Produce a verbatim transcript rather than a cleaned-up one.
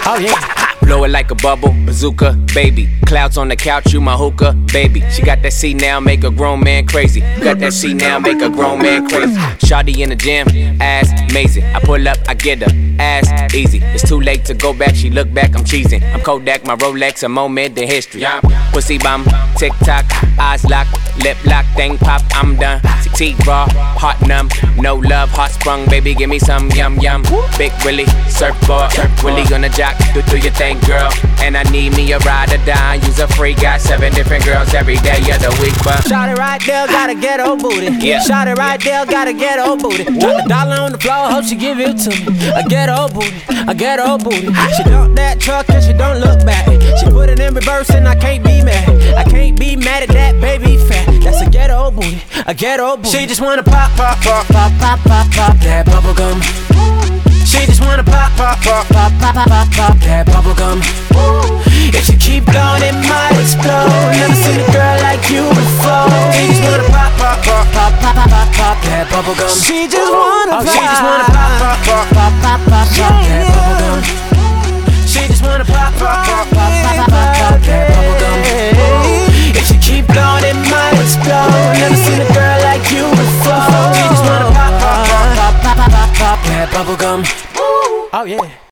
Oh yeah. Blow it like a bubble, bazooka, baby. Clouds on the couch, you my hookah, baby. She got that C now, make a grown man crazy. Got that C now, make a grown man crazy. Shawty in the gym, ass amazing. I pull up, I get her, ass easy. It's too late to go back, she look back, I'm cheesing. I'm Kodak, my Rolex, a moment in history. Pussy bomb, tick tock, eyes lock, lip lock, thing pop, I'm done. T raw, heart numb, no love, heart sprung, baby, give me some yum yum. Big Willie, surfboard, Willie on the jock, do do your thing, girl. And I need me a ride or die, use a free, got seven different girls every day of the week, but Shawty right there, got a ghetto booty. Yeah. Shawty right there, got a ghetto booty. Drop a dollar on the floor, hope she give it to me. A ghetto booty, a ghetto booty. She dump that truck and she don't look back. She put it in reverse and I can't be mad. I can't be mad at that baby fat. That's a ghetto booty, a ghetto booty. She just wanna pop, pop, pop, pop, pop, pop, pop that bubble gum. She just wanna pop, pop, pop, pop, pop, pop, pop, pop that bubble gum. If you keep going, it might explode. Never seen a girl like you before. She just wanna pop, pop, pop, pop, pop, pop, pop, pop that bubble gum. She just wanna pop, she just wanna pop, pop, pop, pop, pop, pop, pop that bubble gum. She just wanna pop, pop, pop, pop, pop, pop, pop that.